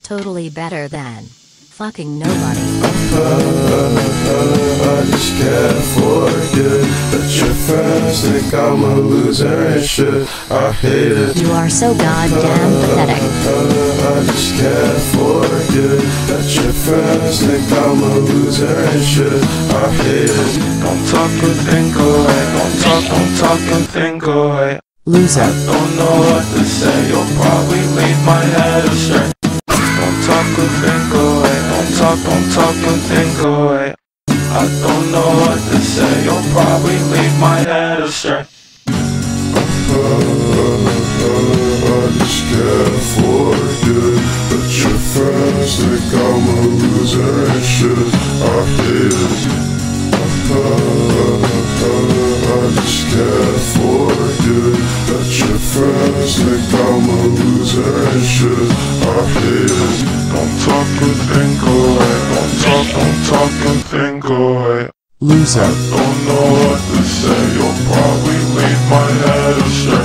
totally better than fucking nobody. I just can't forget that your friends think I'm a loser and shit. I hate it. You are so goddamn pathetic. I just can't forget that your friends think I'm a loser and shit. I hate it. Don't talk and think away. Don't talk and think away. Loser. I don't know what to say. You'll probably leave my head astray. Don't talk and think away. Don't talk and think away. I don't know what to say. You'll probably leave my head astray. I just can't forget that your friends think I'm a loser and shit. I hate it. I just can't forget that your friends think I'm a loser and shit. I hate it. Don't talk and think away. Don't talk and think away. Loser. I don't know what to say. You'll probably leave my head astray.